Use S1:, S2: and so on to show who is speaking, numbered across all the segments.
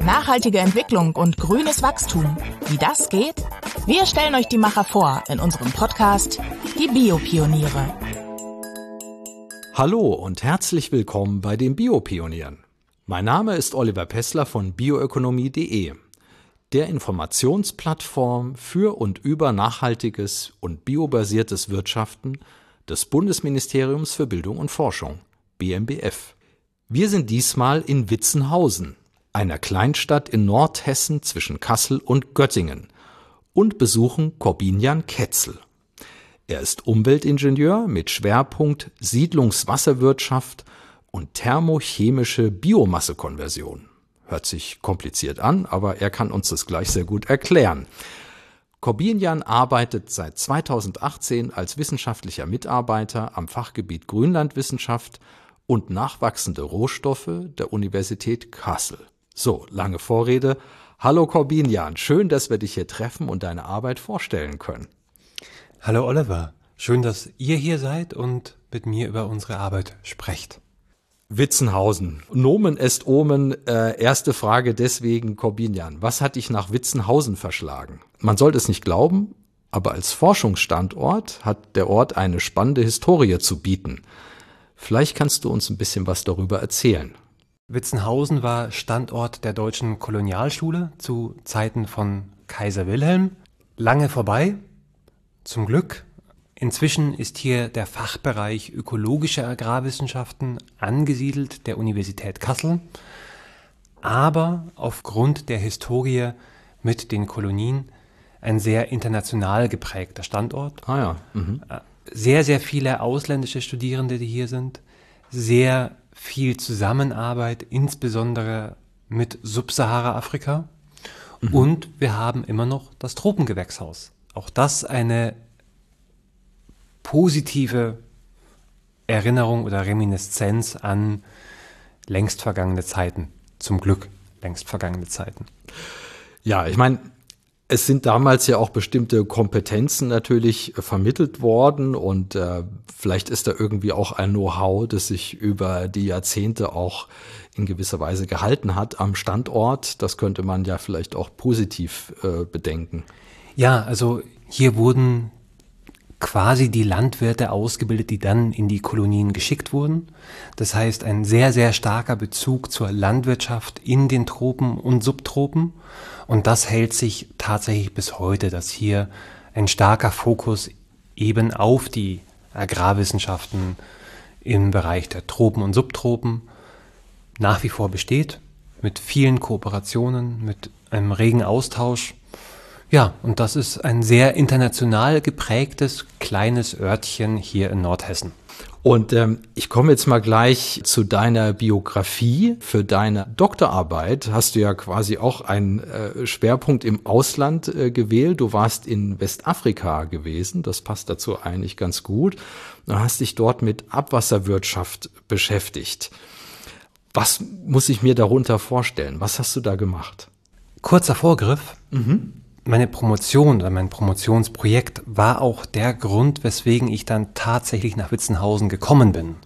S1: Nachhaltige Entwicklung und grünes Wachstum. Wie das geht? Wir stellen euch die Macher vor in unserem Podcast Die Biopioniere.
S2: Hallo und herzlich willkommen bei den Biopionieren. Mein Name ist Oliver Pessler von bioökonomie.de, der Informationsplattform für und über nachhaltiges und biobasiertes Wirtschaften des Bundesministeriums für Bildung und Forschung, BMBF. Wir sind diesmal in Witzenhausen, einer Kleinstadt in Nordhessen zwischen Kassel und Göttingen, und besuchen Corbinian Ketzel. Er ist Umweltingenieur mit Schwerpunkt Siedlungswasserwirtschaft und thermochemische Biomassekonversion. Hört sich kompliziert an, aber er kann uns das gleich sehr gut erklären. Corbinian arbeitet seit 2018 als wissenschaftlicher Mitarbeiter am Fachgebiet Grünlandwissenschaft und nachwachsende Rohstoffe der Universität Kassel. So, lange Vorrede. Hallo Corbinian, schön, dass wir dich hier treffen und deine Arbeit vorstellen können.
S3: Hallo Oliver, schön, dass ihr hier seid und mit mir über unsere Arbeit sprecht.
S2: Witzenhausen. Nomen est omen. Erste Frage deswegen, Corbinian. Was hat dich nach Witzenhausen verschlagen? Man sollte es nicht glauben, aber als Forschungsstandort hat der Ort eine spannende Historie zu bieten. Vielleicht kannst du uns ein bisschen was darüber erzählen.
S3: Witzenhausen war Standort der deutschen Kolonialschule zu Zeiten von Kaiser Wilhelm. Lange vorbei, zum Glück. Inzwischen ist hier der Fachbereich ökologische Agrarwissenschaften angesiedelt der Universität Kassel. Aber aufgrund der Historie mit den Kolonien ein sehr international geprägter Standort. Sehr, sehr viele ausländische Studierende, die hier sind. Sehr viel Zusammenarbeit, insbesondere mit Subsahara-Afrika. Und wir haben immer noch das Tropengewächshaus. Auch das eine positive Erinnerung oder Reminiszenz an längst vergangene Zeiten. Zum Glück längst vergangene Zeiten.
S2: Ja, ich meine, es sind damals ja auch bestimmte Kompetenzen natürlich vermittelt worden und vielleicht ist da irgendwie auch ein Know-how, das sich über die Jahrzehnte auch in gewisser Weise gehalten hat am Standort. Das könnte man ja vielleicht auch positiv bedenken.
S3: Ja, also hier wurden quasi die Landwirte ausgebildet, die dann in die Kolonien geschickt wurden. Das heißt, ein sehr, sehr starker Bezug zur Landwirtschaft in den Tropen und Subtropen. Und das hält sich tatsächlich bis heute, dass hier ein starker Fokus eben auf die Agrarwissenschaften im Bereich der Tropen und Subtropen nach wie vor besteht, mit vielen Kooperationen, mit einem regen Austausch. Ja, und das ist ein sehr international geprägtes kleines Örtchen hier in Nordhessen.
S2: Und ich komme jetzt mal gleich zu deiner Biografie. Für deine Doktorarbeit hast du ja quasi auch einen Schwerpunkt im Ausland gewählt. Du warst in Westafrika gewesen, das passt dazu eigentlich ganz gut. Du hast dich dort mit Abwasserwirtschaft beschäftigt. Was muss ich mir darunter vorstellen? Was hast du da gemacht?
S3: Kurzer Vorgriff. Meine Promotion oder mein Promotionsprojekt war auch der Grund, weswegen ich dann tatsächlich nach Witzenhausen gekommen bin.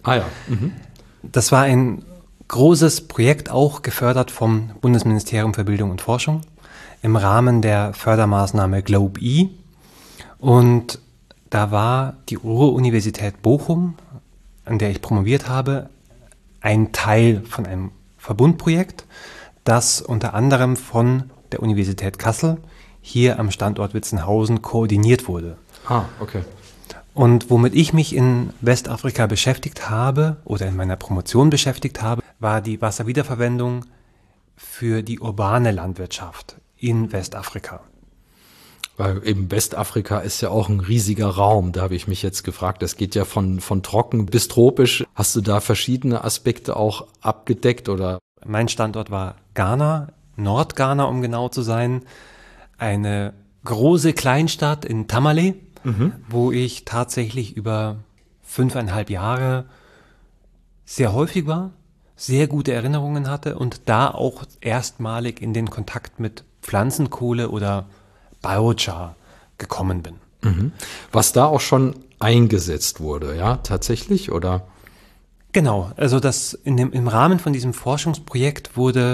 S3: Das war ein großes Projekt, auch gefördert vom Bundesministerium für Bildung und Forschung im Rahmen der Fördermaßnahme GlobeE. Und da war die Ruhr-Universität Bochum, an der ich promoviert habe, ein Teil von einem Verbundprojekt, das unter anderem von der Universität Kassel hier am Standort Witzenhausen koordiniert wurde.
S2: Okay.
S3: Und womit ich mich in Westafrika beschäftigt habe oder in meiner Promotion beschäftigt habe, war die Wasserwiederverwendung für die urbane Landwirtschaft in Westafrika.
S2: Weil eben Westafrika ist ja auch ein riesiger Raum, da habe ich mich jetzt gefragt, das geht ja von trocken bis tropisch. Hast du da verschiedene Aspekte auch abgedeckt oder?
S3: Mein Standort war Ghana, Nordghana, um genau zu sein. Eine große Kleinstadt in Tamale, wo ich tatsächlich über 5,5 Jahre sehr häufig war, sehr gute Erinnerungen hatte und da auch erstmalig in den Kontakt mit Pflanzenkohle oder Biochar gekommen bin.
S2: Was da auch schon eingesetzt wurde, ja, tatsächlich, oder?
S3: Genau, also im Rahmen von diesem Forschungsprojekt wurde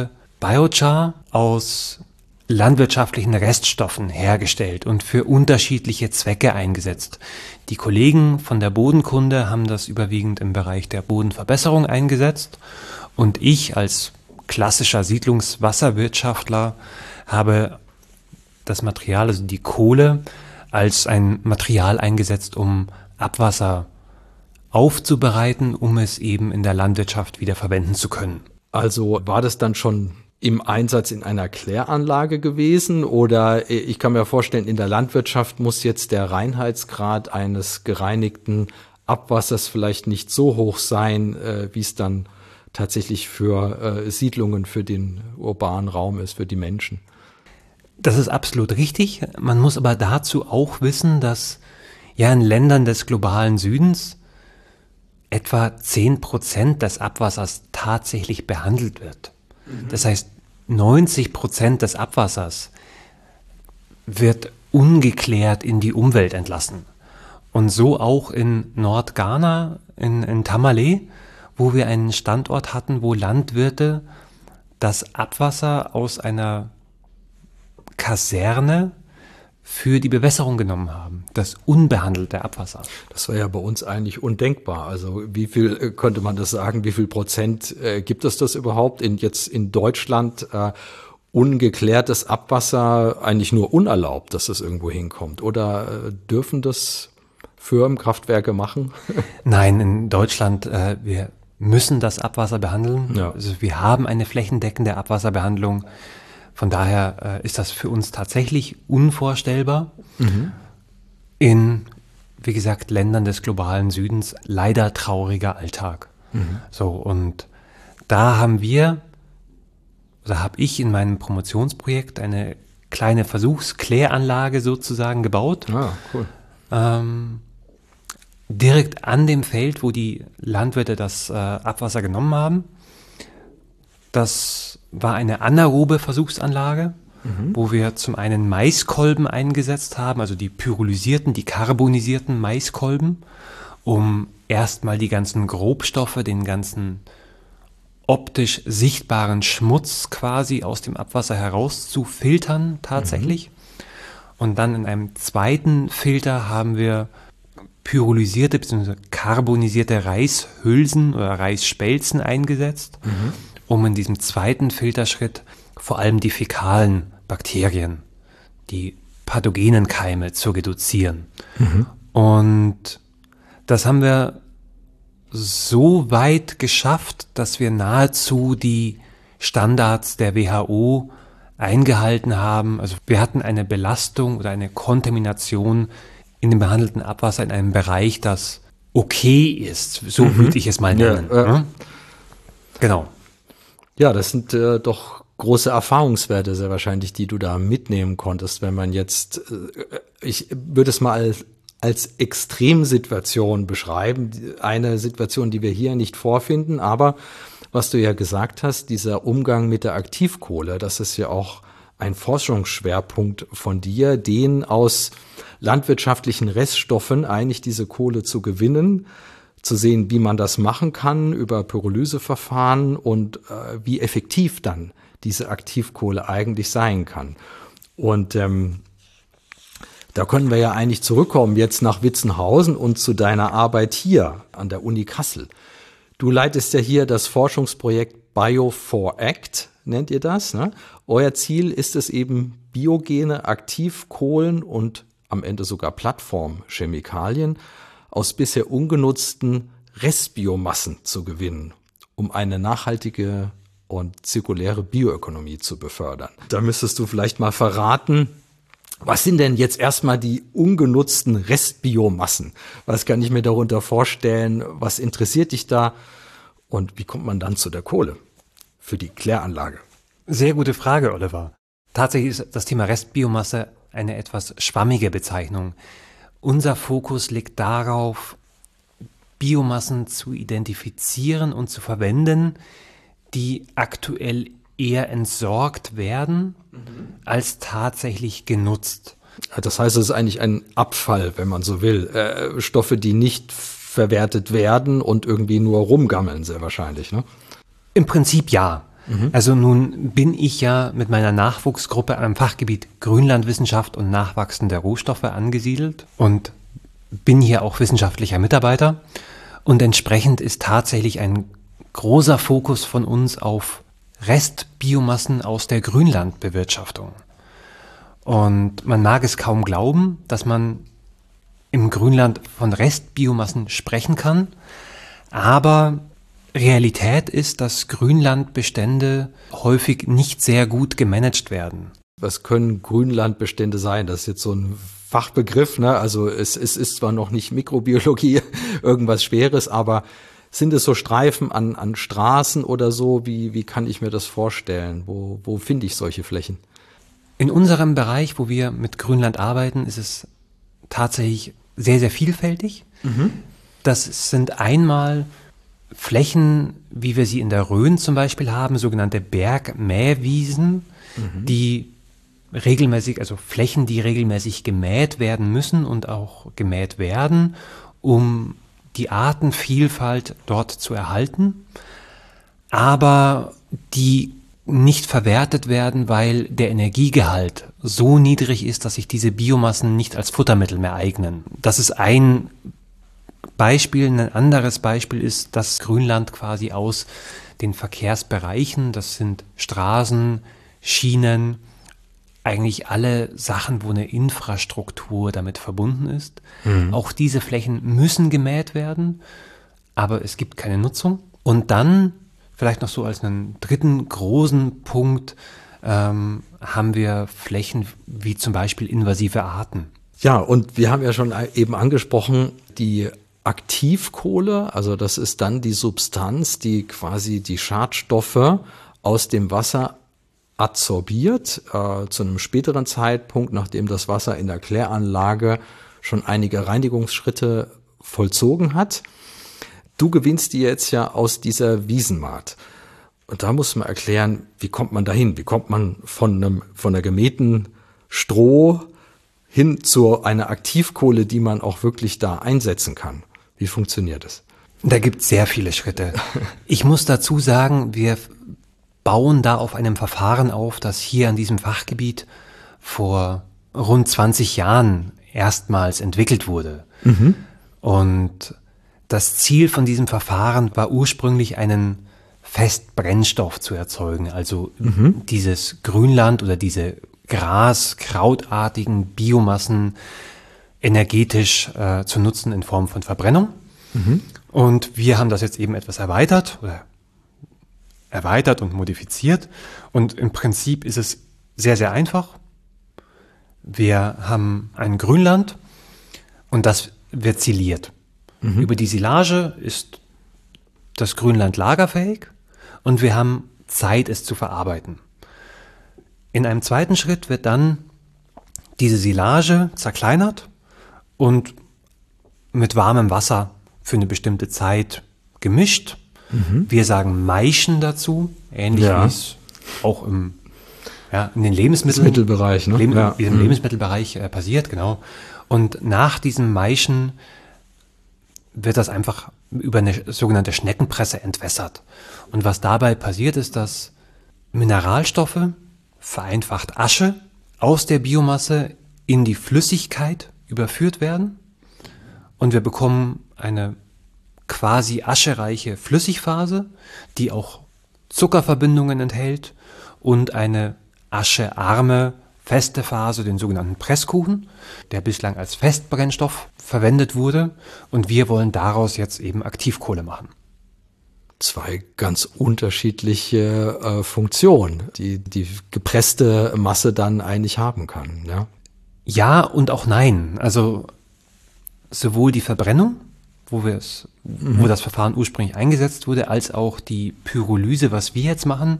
S3: Biochar aus landwirtschaftlichen Reststoffen hergestellt und für unterschiedliche Zwecke eingesetzt. Die Kollegen von der Bodenkunde haben das überwiegend im Bereich der Bodenverbesserung eingesetzt und ich als klassischer Siedlungswasserwirtschaftler habe das Material, also die Kohle, als ein Material eingesetzt, um Abwasser aufzubereiten, um es eben in der Landwirtschaft wieder verwenden zu können.
S2: Also war das dann schon im Einsatz in einer Kläranlage gewesen oder ich kann mir vorstellen, in der Landwirtschaft muss jetzt der Reinheitsgrad eines gereinigten Abwassers vielleicht nicht so hoch sein, wie es dann tatsächlich für Siedlungen, für den urbanen Raum ist, für die Menschen.
S3: Das ist absolut richtig. Man muss aber dazu auch wissen, dass ja in Ländern des globalen Südens etwa 10% des Abwassers tatsächlich behandelt wird. Das heißt, 90% des Abwassers wird ungeklärt in die Umwelt entlassen. Und so auch in Nordghana, in Tamale, wo wir einen Standort hatten, wo Landwirte das Abwasser aus einer Kaserne für die Bewässerung genommen haben, das unbehandelte Abwasser.
S2: Das war ja bei uns eigentlich undenkbar. Also wie viel könnte man das sagen, wie viel Prozent gibt es das überhaupt jetzt in Deutschland ungeklärtes Abwasser eigentlich nur unerlaubt, dass es irgendwo hinkommt? Oder dürfen das Firmen, Kraftwerke machen?
S3: Nein, in Deutschland, wir müssen das Abwasser behandeln. Ja. Also wir haben eine flächendeckende Abwasserbehandlung. Von daher ist das für uns tatsächlich unvorstellbar. In, wie gesagt, Ländern des globalen Südens leider trauriger Alltag. So, und da habe ich in meinem Promotionsprojekt eine kleine Versuchskläranlage sozusagen gebaut.
S2: Ah, cool.
S3: Direkt an dem Feld, wo die Landwirte das Abwasser genommen haben. Das war eine anaerobe Versuchsanlage, wo wir zum einen Maiskolben eingesetzt haben, also die pyrolysierten, die carbonisierten Maiskolben, um erstmal die ganzen Grobstoffe, den ganzen optisch sichtbaren Schmutz quasi aus dem Abwasser herauszufiltern tatsächlich. Und dann in einem zweiten Filter haben wir pyrolysierte bzw. carbonisierte Reishülsen oder Reisspelzen eingesetzt, um in diesem zweiten Filterschritt vor allem die fäkalen Bakterien, die pathogenen Keime zu reduzieren. Und das haben wir so weit geschafft, dass wir nahezu die Standards der WHO eingehalten haben. Also wir hatten eine Belastung oder eine Kontamination in dem behandelten Abwasser in einem Bereich, das okay ist. So würde ich es mal nennen. Ja. Genau.
S2: Ja, das sind doch große Erfahrungswerte sehr wahrscheinlich, die du da mitnehmen konntest, wenn man jetzt, ich würde es mal als Extremsituation beschreiben, eine Situation, die wir hier nicht vorfinden, aber was du ja gesagt hast, dieser Umgang mit der Aktivkohle, das ist ja auch ein Forschungsschwerpunkt von dir, den aus landwirtschaftlichen Reststoffen eigentlich diese Kohle zu gewinnen, zu sehen, wie man das machen kann über Pyrolyseverfahren und wie effektiv dann diese Aktivkohle eigentlich sein kann. Und da können wir ja eigentlich zurückkommen jetzt nach Witzenhausen und zu deiner Arbeit hier an der Uni Kassel. Du leitest ja hier das Forschungsprojekt Bio4Act, nennt ihr das, ne? Euer Ziel ist es eben, biogene Aktivkohlen und am Ende sogar Plattformchemikalien aus bisher ungenutzten Restbiomassen zu gewinnen, um eine nachhaltige und zirkuläre Bioökonomie zu befördern. Da müsstest du vielleicht mal verraten, was sind denn jetzt erstmal die ungenutzten Restbiomassen? Was kann ich mir darunter vorstellen? Was interessiert dich da? Und wie kommt man dann zu der Kohle für die Kläranlage?
S3: Sehr gute Frage, Oliver. Tatsächlich ist das Thema Restbiomasse eine etwas schwammige Bezeichnung. Unser Fokus liegt darauf, Biomassen zu identifizieren und zu verwenden, die aktuell eher entsorgt werden, als tatsächlich genutzt.
S2: Das heißt, es ist eigentlich ein Abfall, wenn man so will. Stoffe, die nicht verwertet werden und irgendwie nur rumgammeln, sehr wahrscheinlich, ne?
S3: Im Prinzip ja. Also nun bin ich ja mit meiner Nachwuchsgruppe am Fachgebiet Grünlandwissenschaft und nachwachsende Rohstoffe angesiedelt und bin hier auch wissenschaftlicher Mitarbeiter. Und entsprechend ist tatsächlich ein großer Fokus von uns auf Restbiomassen aus der Grünlandbewirtschaftung. Und man mag es kaum glauben, dass man im Grünland von Restbiomassen sprechen kann, aber Realität ist, dass Grünlandbestände häufig nicht sehr gut gemanagt werden.
S2: Was können Grünlandbestände sein? Das ist jetzt so ein Fachbegriff, ne? Also es ist zwar noch nicht Mikrobiologie, irgendwas Schweres, aber sind es so Streifen an Straßen oder so? Wie kann ich mir das vorstellen? Wo finde ich solche Flächen?
S3: In unserem Bereich, wo wir mit Grünland arbeiten, ist es tatsächlich sehr, sehr vielfältig. Das sind einmal Flächen, wie wir sie in der Rhön zum Beispiel haben, sogenannte Bergmähwiesen, die regelmäßig, also Flächen, die regelmäßig gemäht werden müssen und auch gemäht werden, um die Artenvielfalt dort zu erhalten, aber die nicht verwertet werden, weil der Energiegehalt so niedrig ist, dass sich diese Biomassen nicht als Futtermittel mehr eignen. Das ist ein Beispiel. Ein anderes Beispiel ist, dass Grünland quasi aus den Verkehrsbereichen, das sind Straßen, Schienen, eigentlich alle Sachen, wo eine Infrastruktur damit verbunden ist. Auch diese Flächen müssen gemäht werden, aber es gibt keine Nutzung. Und dann, vielleicht noch so als einen dritten großen Punkt, haben wir Flächen wie zum Beispiel invasive Arten.
S2: Ja, und wir haben ja schon eben angesprochen, die Aktivkohle, also das ist dann die Substanz, die quasi die Schadstoffe aus dem Wasser adsorbiert, zu einem späteren Zeitpunkt, nachdem das Wasser in der Kläranlage schon einige Reinigungsschritte vollzogen hat. Du gewinnst die jetzt ja aus dieser Wiesenmaat. Und da muss man erklären, wie kommt man dahin? Wie kommt man von der gemähten Stroh hin zu einer Aktivkohle, die man auch wirklich da einsetzen kann? Wie funktioniert es?
S3: Da gibt es sehr viele Schritte. Ich muss dazu sagen, wir bauen da auf einem Verfahren auf, das hier an diesem Fachgebiet vor rund 20 Jahren erstmals entwickelt wurde. Und das Ziel von diesem Verfahren war ursprünglich, einen Festbrennstoff zu erzeugen, also dieses Grünland oder diese Gras-krautartigen Biomassen energetisch zu nutzen in Form von Verbrennung. Und wir haben das jetzt eben etwas erweitert und modifiziert. Und im Prinzip ist es sehr, sehr einfach. Wir haben ein Grünland und das wird siliert. Über die Silage ist das Grünland lagerfähig und wir haben Zeit, es zu verarbeiten. In einem zweiten Schritt wird dann diese Silage zerkleinert und mit warmem Wasser für eine bestimmte Zeit gemischt. Wir sagen Maischen dazu, ähnlich wie es auch in den
S2: Lebensmittelbereich, ne?
S3: Im Lebensmittelbereich passiert, genau. Und nach diesem Maischen wird das einfach über eine sogenannte Schneckenpresse entwässert. Und was dabei passiert, ist, dass Mineralstoffe, vereinfacht Asche, aus der Biomasse in die Flüssigkeit überführt werden. Und wir bekommen eine quasi aschereiche Flüssigphase, die auch Zuckerverbindungen enthält und eine aschearme feste Phase, den sogenannten Presskuchen, der bislang als Festbrennstoff verwendet wurde. Und wir wollen daraus jetzt eben Aktivkohle machen.
S2: Zwei ganz unterschiedliche Funktionen, die gepresste Masse dann eigentlich haben kann. Ja?
S3: Ja und auch nein. Also sowohl die Verbrennung, wo das Verfahren ursprünglich eingesetzt wurde, als auch die Pyrolyse, was wir jetzt machen,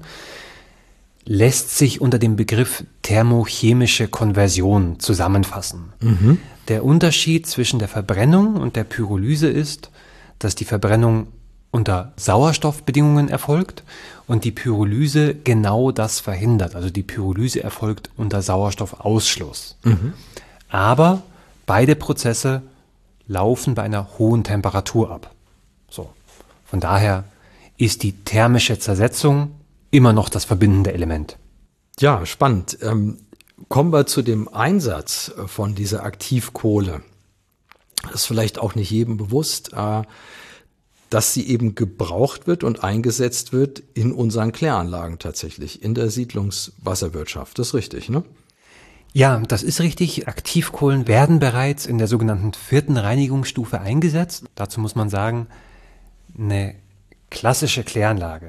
S3: lässt sich unter dem Begriff thermochemische Konversion zusammenfassen. Der Unterschied zwischen der Verbrennung und der Pyrolyse ist, dass die Verbrennung unter Sauerstoffbedingungen erfolgt und die Pyrolyse genau das verhindert. Also die Pyrolyse erfolgt unter Sauerstoffausschluss. Aber beide Prozesse laufen bei einer hohen Temperatur ab. So. Von daher ist die thermische Zersetzung immer noch das verbindende Element.
S2: Ja, spannend. Kommen wir zu dem Einsatz von dieser Aktivkohle. Das ist vielleicht auch nicht jedem bewusst, dass sie eben gebraucht wird und eingesetzt wird in unseren Kläranlagen tatsächlich, in der Siedlungswasserwirtschaft. Das ist richtig, ne?
S3: Ja, das ist richtig. Aktivkohlen werden bereits in der sogenannten 4. Reinigungsstufe eingesetzt. Dazu muss man sagen, eine klassische Kläranlage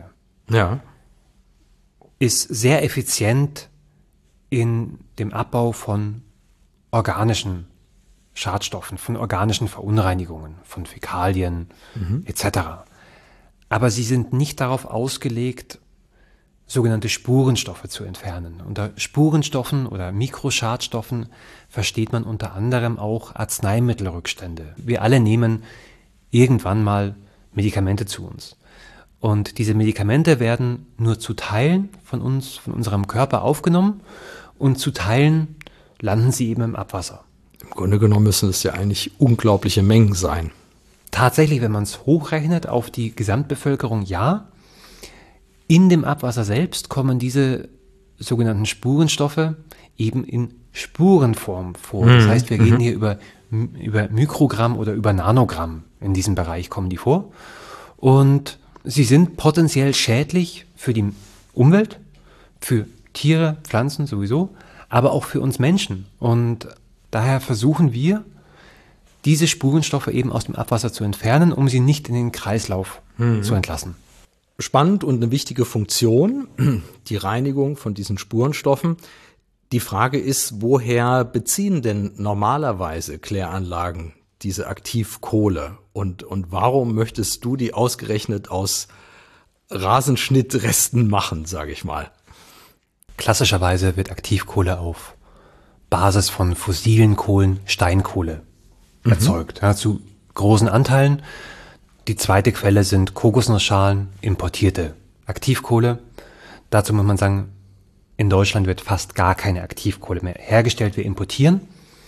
S3: ist sehr effizient in dem Abbau von organischen Schadstoffen, von organischen Verunreinigungen, von Fäkalien etc. Aber sie sind nicht darauf ausgelegt, sogenannte Spurenstoffe zu entfernen. Unter Spurenstoffen oder Mikroschadstoffen versteht man unter anderem auch Arzneimittelrückstände. Wir alle nehmen irgendwann mal Medikamente zu uns. Und diese Medikamente werden nur zu Teilen von uns, von unserem Körper aufgenommen und zu Teilen landen sie eben im Abwasser.
S2: Im Grunde genommen müssen es ja eigentlich unglaubliche Mengen sein.
S3: Tatsächlich, wenn man es hochrechnet auf die Gesamtbevölkerung, ja. In dem Abwasser selbst kommen diese sogenannten Spurenstoffe eben in Spurenform vor. Das heißt, wir reden hier über Mikrogramm oder über Nanogramm. In diesem Bereich kommen die vor. Und sie sind potenziell schädlich für die Umwelt, für Tiere, Pflanzen sowieso, aber auch für uns Menschen. Und daher versuchen wir, diese Spurenstoffe eben aus dem Abwasser zu entfernen, um sie nicht in den Kreislauf zu entlassen.
S2: Spannend und eine wichtige Funktion, die Reinigung von diesen Spurenstoffen. Die Frage ist, woher beziehen denn normalerweise Kläranlagen diese Aktivkohle? Und warum möchtest du die ausgerechnet aus Rasenschnittresten machen, sage ich mal?
S3: Klassischerweise wird Aktivkohle auf Basis von fossilen Kohlen, Steinkohle erzeugt, ja, zu großen Anteilen. Die zweite Quelle sind Kokosnussschalen, importierte Aktivkohle. Dazu muss man sagen, in Deutschland wird fast gar keine Aktivkohle mehr hergestellt, wir importieren.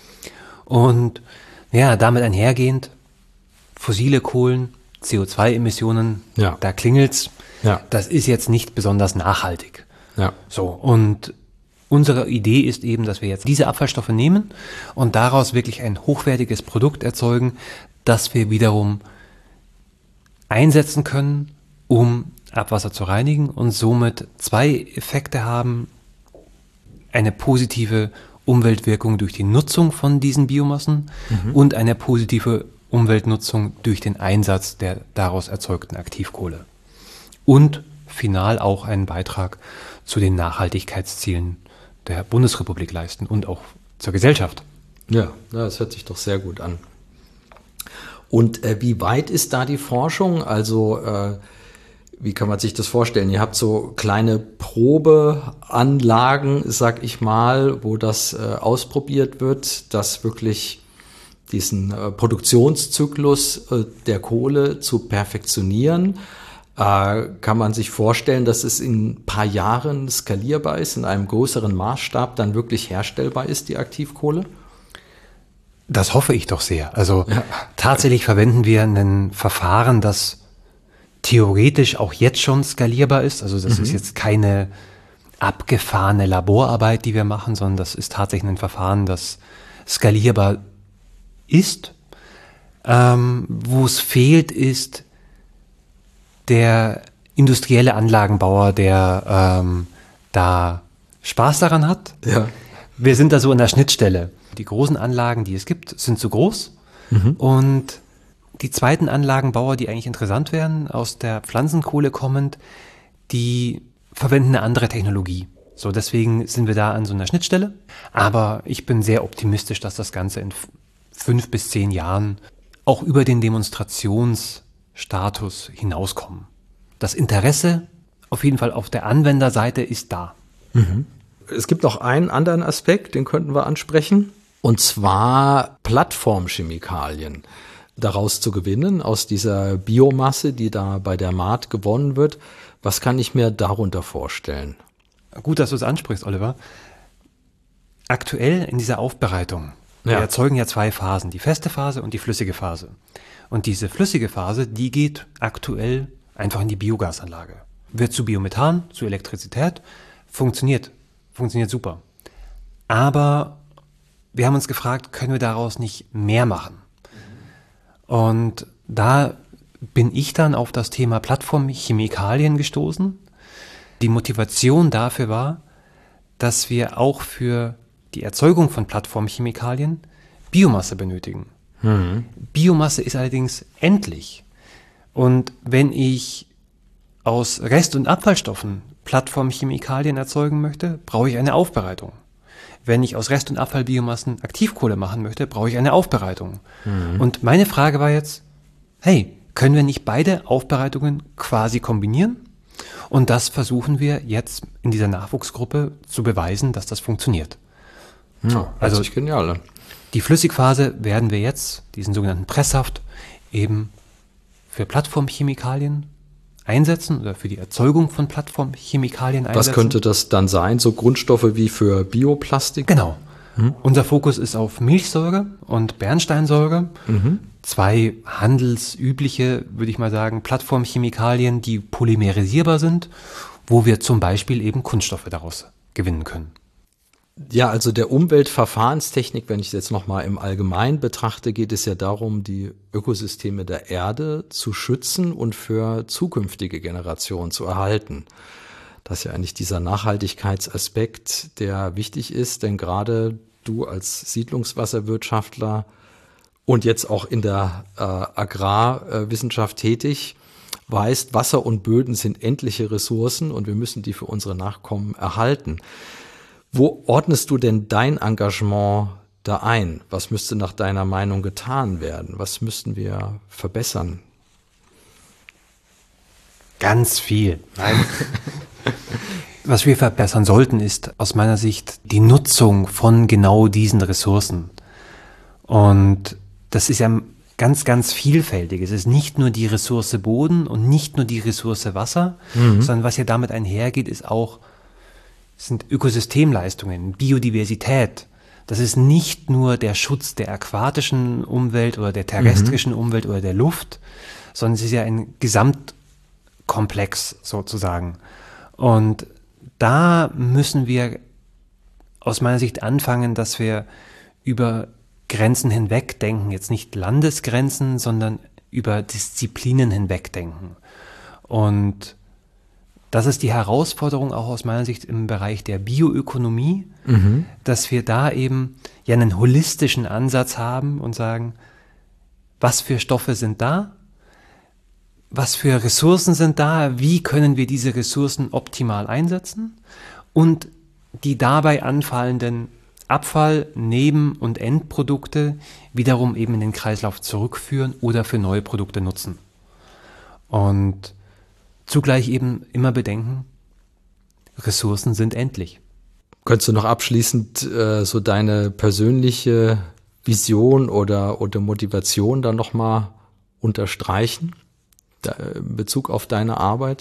S3: Und ja, damit einhergehend fossile Kohlen, CO2-Emissionen, da klingelt's. Ja. Das ist jetzt nicht besonders nachhaltig.
S2: Ja.
S3: So, und unsere Idee ist eben, dass wir jetzt diese Abfallstoffe nehmen und daraus wirklich ein hochwertiges Produkt erzeugen, das wir wiederum einsetzen können, um Abwasser zu reinigen und somit zwei Effekte haben. Eine positive Umweltwirkung durch die Nutzung von diesen Biomassen und eine positive Umweltnutzung durch den Einsatz der daraus erzeugten Aktivkohle. Und final auch einen Beitrag zu den Nachhaltigkeitszielen der Bundesrepublik leisten und auch zur Gesellschaft.
S2: Ja, das hört sich doch sehr gut an. Und wie weit ist da die Forschung? Also wie kann man sich das vorstellen? Ihr habt so kleine Probeanlagen, sag ich mal, wo das ausprobiert wird, dass wirklich diesen Produktionszyklus der Kohle zu perfektionieren. Kann man sich vorstellen, dass es in ein paar Jahren skalierbar ist, in einem größeren Maßstab dann wirklich herstellbar ist, die Aktivkohle?
S3: Das hoffe ich doch sehr. Also tatsächlich verwenden wir ein Verfahren, das theoretisch auch jetzt schon skalierbar ist. Also das ist jetzt keine abgefahrene Laborarbeit, die wir machen, sondern das ist tatsächlich ein Verfahren, das skalierbar ist. Wo es fehlt, ist der industrielle Anlagenbauer, der da Spaß daran hat.
S2: Ja.
S3: Wir sind da so an der Schnittstelle. Die großen Anlagen, die es gibt, sind zu groß. Und die zweiten Anlagenbauer, die eigentlich interessant wären, aus der Pflanzenkohle kommend, die verwenden eine andere Technologie. So, deswegen sind wir da an so einer Schnittstelle. Aber ich bin sehr optimistisch, dass das Ganze in 5 bis 10 Jahren auch über den Demonstrationsstatus hinauskommen. Das Interesse auf jeden Fall auf der Anwenderseite ist da.
S2: Es gibt noch einen anderen Aspekt, den könnten wir ansprechen, und zwar Plattformchemikalien daraus zu gewinnen, aus dieser Biomasse, die da bei der Maat gewonnen wird. Was kann ich mir darunter vorstellen?
S3: Gut, dass du es ansprichst, Oliver. Aktuell in dieser Aufbereitung, wir erzeugen ja 2 Phasen, die feste Phase und die flüssige Phase. Und diese flüssige Phase, die geht aktuell einfach in die Biogasanlage. wird zu Biomethan, zu Elektrizität, funktioniert super. Aber wir haben uns gefragt, können wir daraus nicht mehr machen? Und da bin ich dann auf das Thema Plattformchemikalien gestoßen. Die Motivation dafür war, dass wir auch für die Erzeugung von Plattformchemikalien Biomasse benötigen. Biomasse ist allerdings endlich. Und wenn ich aus Rest- und Abfallstoffen Plattformchemikalien erzeugen möchte, brauche ich eine Aufbereitung. Wenn ich aus Rest- und Abfallbiomassen Aktivkohle machen möchte, brauche ich eine Aufbereitung. Und meine Frage war jetzt, hey, können wir nicht beide Aufbereitungen quasi kombinieren? Und das versuchen wir jetzt in dieser Nachwuchsgruppe zu beweisen, dass das funktioniert.
S2: Ja, also genial an.
S3: Die Flüssigphase werden wir jetzt, diesen sogenannten Presssaft, eben für Plattformchemikalien einsetzen oder für die Erzeugung von Plattformchemikalien einsetzen.
S2: Was könnte das dann sein? So Grundstoffe wie für Bioplastik?
S3: Genau. Unser Fokus ist auf Milchsäure und Bernsteinsäure. 2 handelsübliche, würde ich mal sagen, Plattformchemikalien, die polymerisierbar sind, wo wir zum Beispiel eben Kunststoffe daraus gewinnen können.
S2: Ja, also der Umweltverfahrenstechnik, wenn ich es jetzt nochmal im Allgemeinen betrachte, geht es ja darum, die Ökosysteme der Erde zu schützen und für zukünftige Generationen zu erhalten. Das ist ja eigentlich dieser Nachhaltigkeitsaspekt, der wichtig ist, denn gerade du als Siedlungswasserwirtschaftler und jetzt auch in der Agrarwissenschaft tätig, weißt, Wasser und Böden sind endliche Ressourcen und wir müssen die für unsere Nachkommen erhalten. Wo ordnest du denn dein Engagement da ein? Was müsste nach deiner Meinung getan werden? Was müssten wir verbessern?
S3: Ganz viel. Nein. Was wir verbessern sollten, ist aus meiner Sicht die Nutzung von genau diesen Ressourcen. Und das ist ja ganz, ganz vielfältig. Es ist nicht nur die Ressource Boden und nicht nur die Ressource Wasser, sondern was ja damit einhergeht, sind Ökosystemleistungen, Biodiversität. Das ist nicht nur der Schutz der aquatischen Umwelt oder der terrestrischen Umwelt oder der Luft, sondern es ist ja ein Gesamtkomplex sozusagen. Und da müssen wir aus meiner Sicht anfangen, dass wir über Grenzen hinweg denken, jetzt nicht Landesgrenzen, sondern über Disziplinen hinweg denken. Und das ist die Herausforderung auch aus meiner Sicht im Bereich der Bioökonomie, dass wir da eben ja einen holistischen Ansatz haben und sagen, was für Stoffe sind da, was für Ressourcen sind da, wie können wir diese Ressourcen optimal einsetzen und die dabei anfallenden Abfall-, Neben- und Endprodukte wiederum eben in den Kreislauf zurückführen oder für neue Produkte nutzen. Und zugleich eben immer bedenken, Ressourcen sind endlich.
S2: Könntest du noch abschließend so deine persönliche Vision oder Motivation dann nochmal unterstreichen, in Bezug auf deine Arbeit?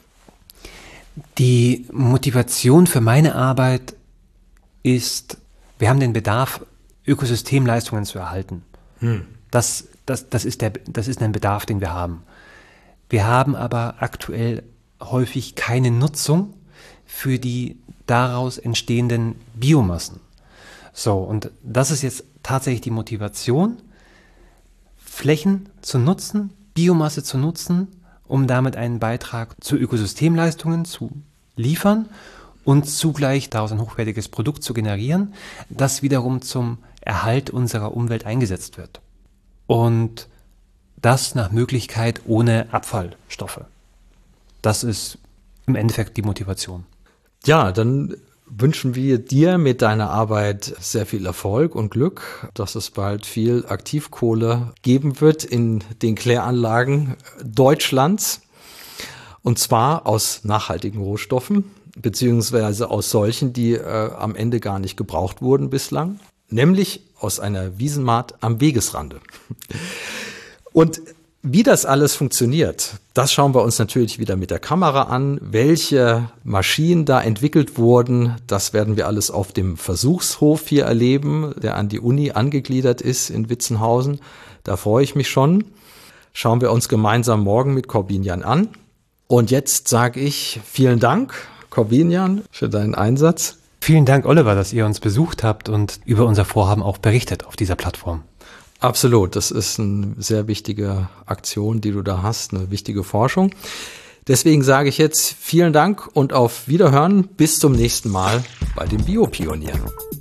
S3: Die Motivation für meine Arbeit ist, wir haben den Bedarf, Ökosystemleistungen zu erhalten. Das ist ein Bedarf, den wir haben. Wir haben aber aktuell häufig keine Nutzung für die daraus entstehenden Biomassen. So, und das ist jetzt tatsächlich die Motivation, Flächen zu nutzen, Biomasse zu nutzen, um damit einen Beitrag zu Ökosystemleistungen zu liefern und zugleich daraus ein hochwertiges Produkt zu generieren, das wiederum zum Erhalt unserer Umwelt eingesetzt wird. Und das nach Möglichkeit ohne Abfallstoffe. Das ist im Endeffekt die Motivation.
S2: Ja, dann wünschen wir dir mit deiner Arbeit sehr viel Erfolg und Glück, dass es bald viel Aktivkohle geben wird in den Kläranlagen Deutschlands. Und zwar aus nachhaltigen Rohstoffen, beziehungsweise aus solchen, die am Ende gar nicht gebraucht wurden bislang, nämlich aus einer Wiesenmahd am Wegesrande. Und wie das alles funktioniert, das schauen wir uns natürlich wieder mit der Kamera an. Welche Maschinen da entwickelt wurden, das werden wir alles auf dem Versuchshof hier erleben, der an die Uni angegliedert ist in Witzenhausen. Da freue ich mich schon. Schauen wir uns gemeinsam morgen mit Corbinian an. Und jetzt sage ich vielen Dank, Corvinian, für deinen Einsatz.
S3: Vielen Dank, Oliver, dass ihr uns besucht habt und über unser Vorhaben auch berichtet auf dieser Plattform.
S2: Absolut, das ist eine sehr wichtige Aktion, die du da hast, eine wichtige Forschung. Deswegen sage ich jetzt vielen Dank und auf Wiederhören. Bis zum nächsten Mal bei den Biopionieren.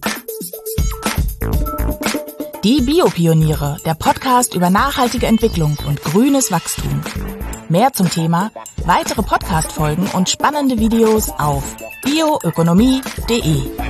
S1: Die Biopioniere, der Podcast über nachhaltige Entwicklung und grünes Wachstum. Mehr zum Thema, weitere Podcast-Folgen und spannende Videos auf bioökonomie.de.